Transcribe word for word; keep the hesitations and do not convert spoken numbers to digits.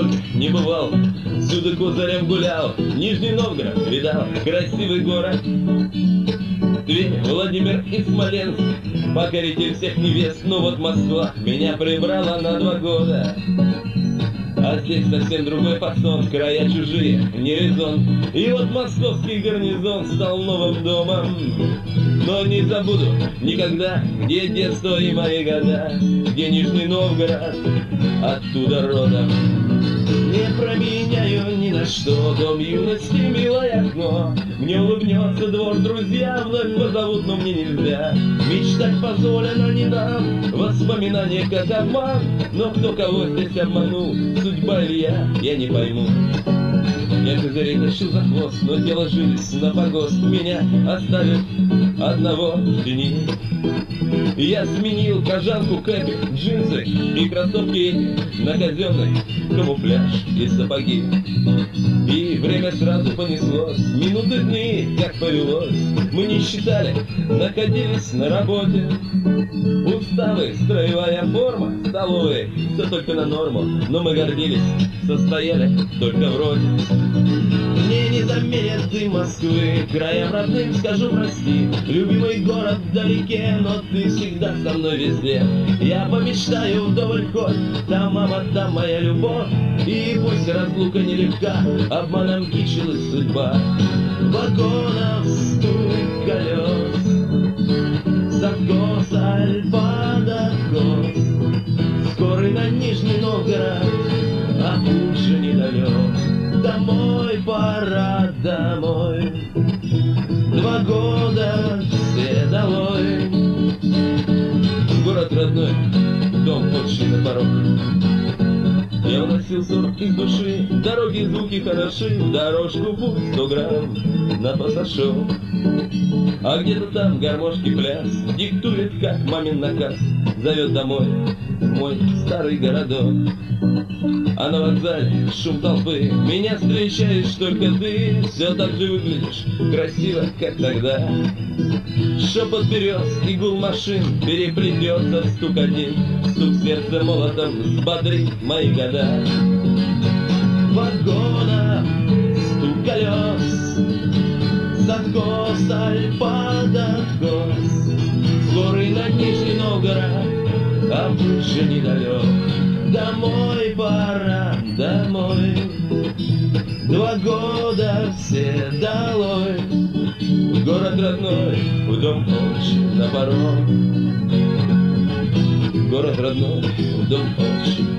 Новгород не бывал, всюду козырем гулял, Нижний Новгород видал, красивый город. Тверь, Владимир и Смоленск, покоритель всех невест. Ну вот Москва меня прибрала на два года. А здесь совсем другой фасон, края чужие, не резон. И вот московский гарнизон стал новым домом. Но не забуду никогда, где детство и мои года, где Нижний Новгород, оттуда родом. Не променяю ни на что дом юности, милое окно. Мне улыбнется двор, друзья вновь позовут, но мне нельзя. Мечтать позволено не нам, воспоминания как обман. Но кто кого здесь обманул, судьба или я, я не пойму. Я козырей тащил за хвост, но дело жились на погост. Меня оставят одного в тени. Я сменил кожанку, кэпик, джинсы и кроссовки на казенный камуфляж и сапоги. И время сразу понеслось, минуты, дни, как повелось. Мы не считали, находились на работе. Уставы, строевая форма, столовые, все только на норму. Но мы гордились, состояли только вроде. Мне не заменят ты Москвы, краям родным скажу прости. Любимый город вдалеке, но ты всегда со мной везде. Я помечтаю вдоволь хоть, там мама, там моя любовь. И пусть разлука нелегка, обманом кичилась судьба. Вагонов стук колес, с откоса Альпа до откос. Скорый на Нижний Новгород, а путь же недалек. Домой пора, домой. Два года все долой. Город родной, дом отчий на порог. Я уносил ссор из души, дороги, звуки хороши, в дорожку путь сто грамм на пасашок. А где-то там гармошки пляс диктует, как мамин наказ, зовет домой мой старый городок. А на вокзале шум толпы, меня встречаешь только ты. Все так же выглядишь, красиво, как тогда. Шепот берез и гул машин переплетется в стук один. Стук сердца молотом взбодрит мои года. Вагона, стук колес, с откоса Альпа до откос. Скорый на Нижний Новгород, а путь же недалек. Домой пора, домой. Два года все долой. Город родной, в дом отчий на порог. Город родной, в дом отчий